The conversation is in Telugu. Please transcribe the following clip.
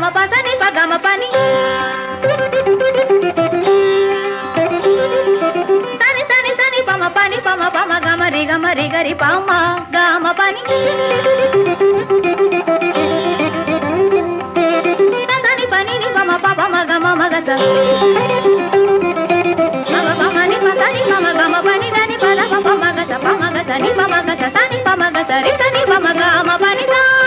పసని పగమ పని సని సని సని పమ పని పమ పమ గమ రి గరి పమ గమ పని సని పని ని పమ పమ గమ మగస మమ పమ ని పసని పమ గమ పని దని పద పమ గస ని పమ గస సని పమ గస రి సని పమ గమ పని